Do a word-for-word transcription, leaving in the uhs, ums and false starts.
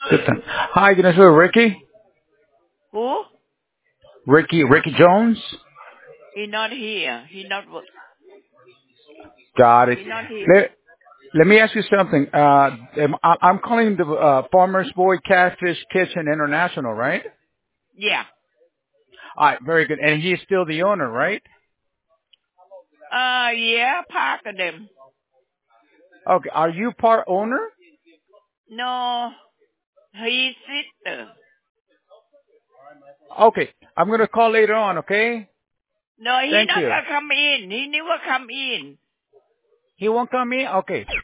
Good time. Hi, can I speak with Ricky? Who? Ricky, Ricky Jones? He not here. He not wo- Got it. he not here. Let, let me ask you something. Uh, am- I- I'm calling the uh, Farmer's Boy Catfish Kitchen International, right? Yeah. All right, very good. And he's still the owner, right? Uh yeah, park of them. Okay. Are you part owner? No, he sister. Okay. I'm going to call later on, okay? No, he Thank not you. gonna come in. He never come in. He won't come in? Okay.